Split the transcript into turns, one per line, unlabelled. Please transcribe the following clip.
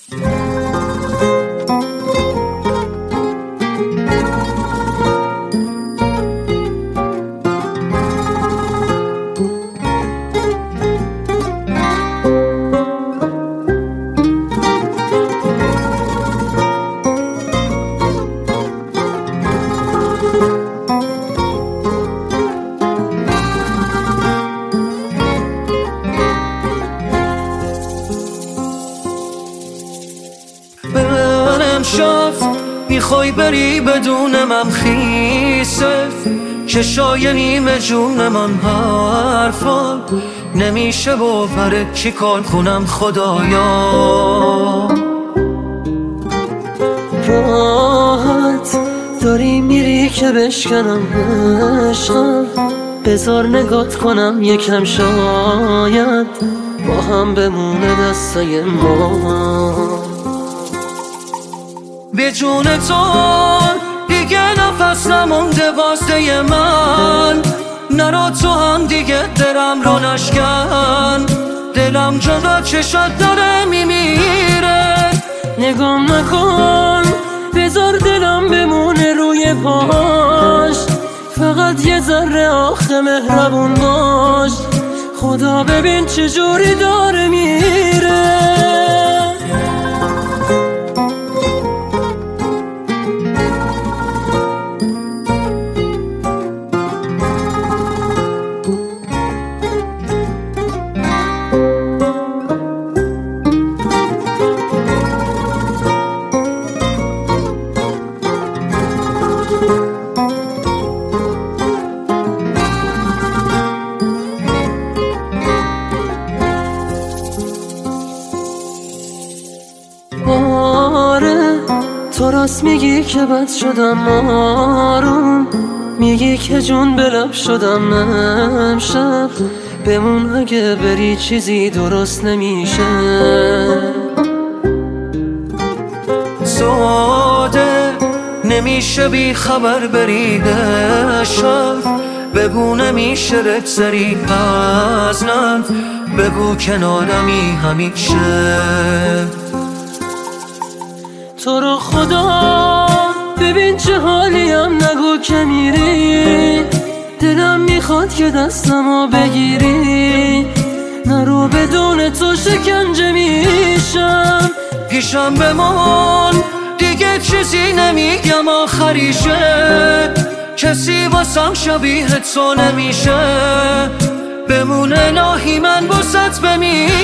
میخوای بری بدون من خیسه که شاینیم جون من حرفا نمیشه باوره چی کار کنم خدایا.
راحت داری میری که بشکنم عشقم، بذار نگات کنم یکم شاید با هم بمونه دستای ما.
به جون تو دیگه نفس نمونده واسه من، نرا تو هم دیگه دلم رو نشکن، دلم جدا چشات داره میمیره.
نگام نکن بذار دلم بمونه روی پاش، فقط یه ذره آخه مهربون باش، خدا ببین چجوری داره میره. تو راست میگی که بد شدم آروم، میگی که جون به لب شدم امشب، بمون اگه بری چیزی درست نمیشه.
ساده نمیشه بی خبر بری شب، بگو نمیشه رد سری پس نه، بگو کنارمی همیشه.
تو رو خدا ببین چه حالیم، نگو که میری، دلم میخواد که دستمو بگیری، نرو بدون تو شکنجه میشم.
پیشم بمان دیگه چیزی نمیگم آخریشه، کسی واسم شبیه تو نمیشه، بمون الهی من واسط بمیرم.